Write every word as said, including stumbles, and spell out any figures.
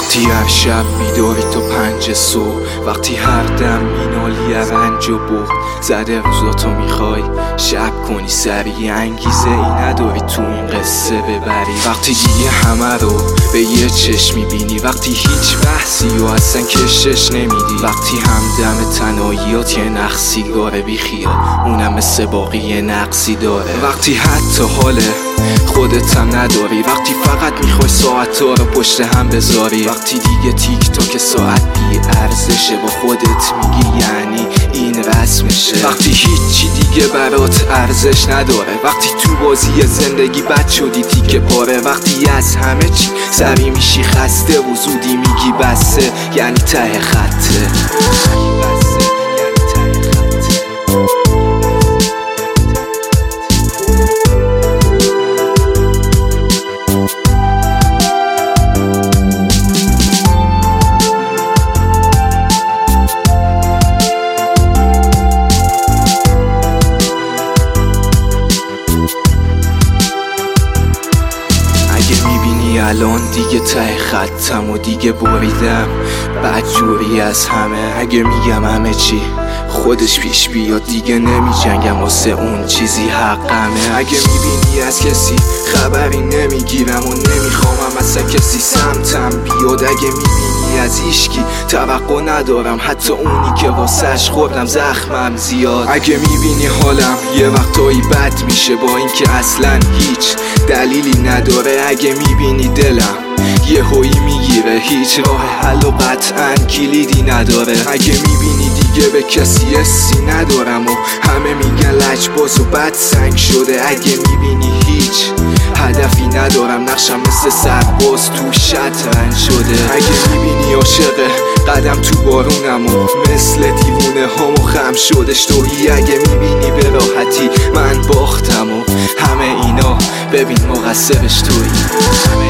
وقتی هر شب بیداری تو پنج صبح، وقتی هر دم مینالی رنج و بود زده روزاتو میخوای شب کنی سریع، انگیزه ای نداری تو این قصه ببری. وقتی دیگه همه رو به یه چشم میبینی، وقتی هیچ بحثی و اصلا کشش نمیدی، وقتی همدم تنهاییات یه نقصی داره بیخیال اونم مثل باقی نقصی داره، وقتی حتی حال خودت هم نداری، وقتی فقط میخوای ساعت ها رو پشت هم بذاری، وقتی دیگه تیک تاک ساعت بی ارزشه با خودت میگی یعنی این رسمشه، وقتی هیچی دیگه برات ارزش نداره، وقتی تو بازی زندگی بد شدی تیکه پاره، وقتی از همه چی سری میشی خسته و زودی میگی بسه یعنی ته خطه. الان دیگه ته خطم و دیگه بریدم بدجوری از همه، اگه میگم همه چی خودش پیش بیاد دیگه نمی جنگم واسه اون چیزی حقمه، اگه میبینی از کسی خبری نمیگیرم و نمیخوامم اصلا کسی سمتم بیاد، اگه میبینی از ایشکی توقع ندارم حتی اونی که واسش خوردم زخمم زیاد، اگه میبینی حالم یه وقتایی بد میشه با اینکه اصلا هیچ دلیلی نداره، اگه میبینی دلم یه هویی میگیره هیچ راه حل و قطعا کلیدی نداره، اگه میبینی دیگه به کسی حسی ندارم و همه میگن لجباز و بد سنگ شده، اگه میبینی هیچ هدفی ندارم نقشم مثل سرباز تو شطرنج شده، اگه میبینی عاشق قدم تو بارونم و مثل دیوونه هامو خم شدش تویی، اگه میبینی به راحتی من باختم و همه اینا ببین مقصرش تویی.